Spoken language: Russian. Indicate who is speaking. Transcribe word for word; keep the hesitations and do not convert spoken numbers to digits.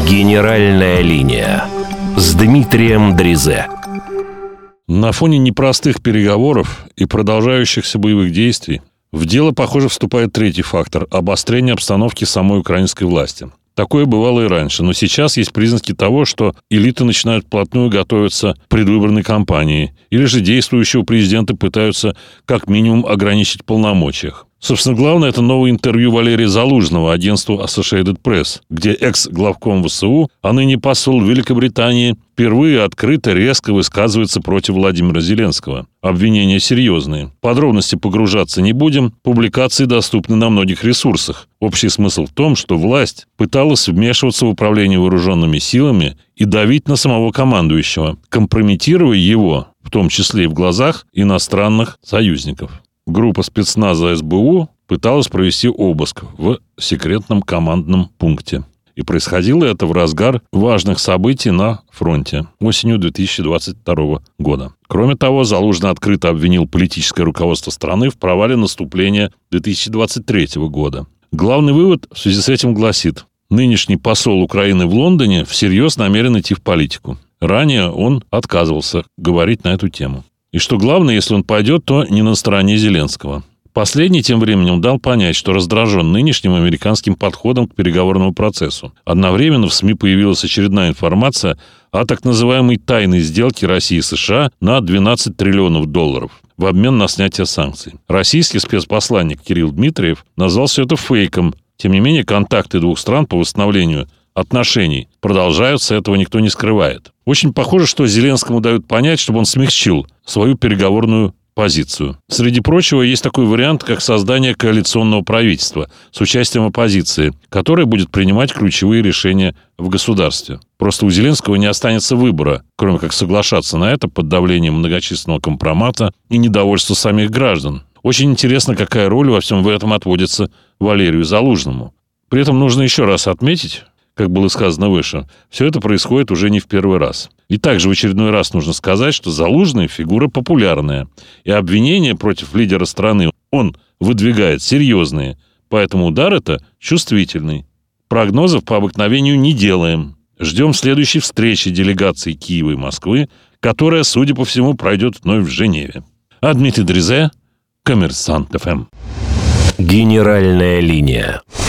Speaker 1: Генеральная линия с Дмитрием Дризе.
Speaker 2: На фоне непростых переговоров и продолжающихся боевых действий в дело, похоже, вступает третий фактор – обострение обстановки самой украинской власти. Такое бывало и раньше, но сейчас есть признаки того, что элиты начинают вплотную готовиться к предвыборной кампании, или же действующего президента пытаются как минимум ограничить в полномочиях. Собственно, главное – это новое интервью Валерия Залужного агентству Associated Press, где экс-главком ВСУ, а ныне посол Великобритании, впервые открыто резко высказывается против Владимира Зеленского. Обвинения серьезные. Подробности погружаться не будем, публикации доступны на многих ресурсах. Общий смысл в том, что власть пыталась вмешиваться в управление вооруженными силами и давить на самого командующего, компрометируя его, в том числе и в глазах иностранных союзников. Группа спецназа СБУ пыталась провести обыск в секретном командном пункте. И происходило это в разгар важных событий на фронте осенью две тысячи двадцать второго года. Кроме того, Залужный открыто обвинил политическое руководство страны в провале наступления две тысячи двадцать третьего года. Главный вывод в связи с этим гласит: нынешний посол Украины в Лондоне всерьез намерен идти в политику. Ранее он отказывался говорить на эту тему. И что главное, если он пойдет, то не на стороне Зеленского. Последний тем временем дал понять, что раздражен нынешним американским подходом к переговорному процессу. Одновременно в СМИ появилась очередная информация о так называемой тайной сделке России и США на двенадцать триллионов долларов в обмен на снятие санкций. Российский спецпосланник Кирилл Дмитриев назвал все это фейком. Тем не менее, контакты двух стран по восстановлению отношений продолжаются, этого никто не скрывает. Очень похоже, что Зеленскому дают понять, чтобы он смягчил свою переговорную позицию. Среди прочего, есть такой вариант, как создание коалиционного правительства с участием оппозиции, которое будет принимать ключевые решения в государстве. Просто у Зеленского не останется выбора, кроме как соглашаться на это под давлением многочисленного компромата и недовольства самих граждан. Очень интересно, какая роль во всем этом отводится Валерию Залужному. При этом нужно еще раз отметить, как было сказано выше, все это происходит уже не в первый раз. И также в очередной раз нужно сказать, что Залужный – фигура популярная. И обвинения против лидера страны он выдвигает серьезные. Поэтому удар это чувствительный. Прогнозов по обыкновению не делаем. Ждем следующей встречи делегаций Киева и Москвы, которая, судя по всему, пройдет вновь в Женеве. А Дмитрий Дризе, Коммерсант ФМ.
Speaker 1: Генеральная линия.